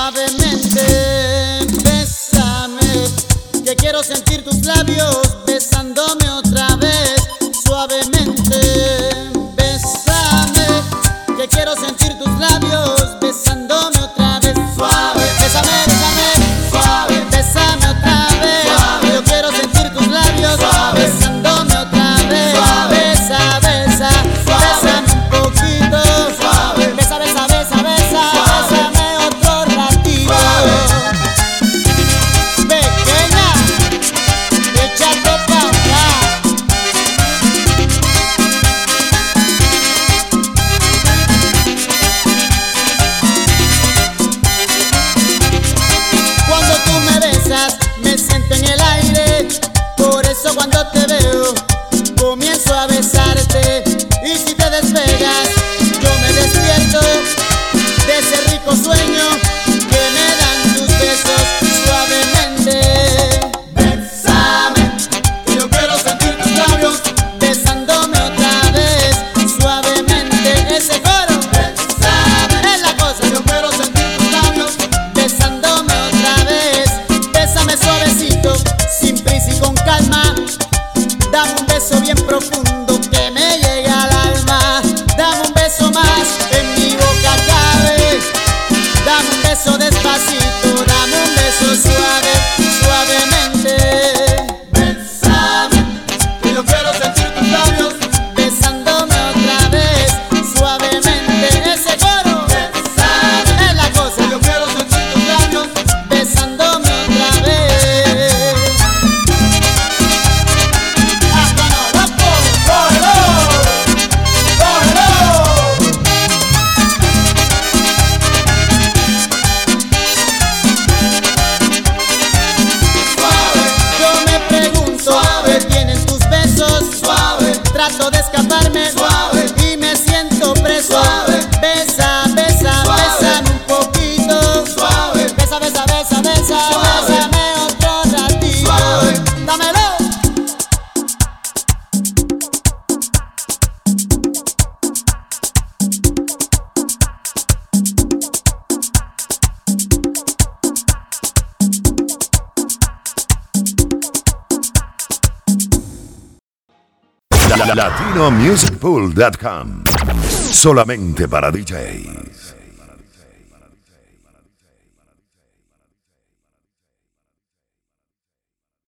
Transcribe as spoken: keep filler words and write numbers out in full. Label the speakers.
Speaker 1: suavemente, bésame, que quiero sentir tus labios besándome otra vez, suavemente, bésame, que quiero sentir tus labios besándome otra vez, suave, bésame, bésame, suave, bésame otra vez, suave, yo quiero sentir tus labios suave, besándome otra vez, suave, besa, besa, suave, bésame un poquito, suave, besa, besa, besa, besa, suave, bésame otro ratito, suave, pequeña, échate pa' acá. Cuando tú me besas, me siento en el aire, por eso cuando te veo, comienzo a besarte, y si te despegas, yo me despierto de ese rico sueño que me dan tus besos suavemente. Bésame, que yo quiero sentir tus labios besándome otra vez, suavemente, ese coro. Bésame, es la cosa, yo quiero sentir tus labios besándome otra vez, bésame suavecito, sin prisa y con calma, dame un beso bien profundo que me llega al alma, dame un beso más, en mi boca cabe, dame un beso despacito, dame un beso suave, suavemente. Bésame, que yo quiero sentir tus labios besándome otra vez, suavemente, ese coro. Bésame, es la cosa, yo quiero sentir tus labios besándome otra vez. Hasta no, loco, cógelo, cógelo. Suave, yo me pregunto, suave, tienen tus besos, suave, trato de escaparme, suave, y me siento preso, suave, besa, besa, suave, bésame un poquito, suave, besa, besa, besa, besa, suave, bésame otro ratito, suave, dámelo.
Speaker 2: latino music pool punto com. Solamente para D Js.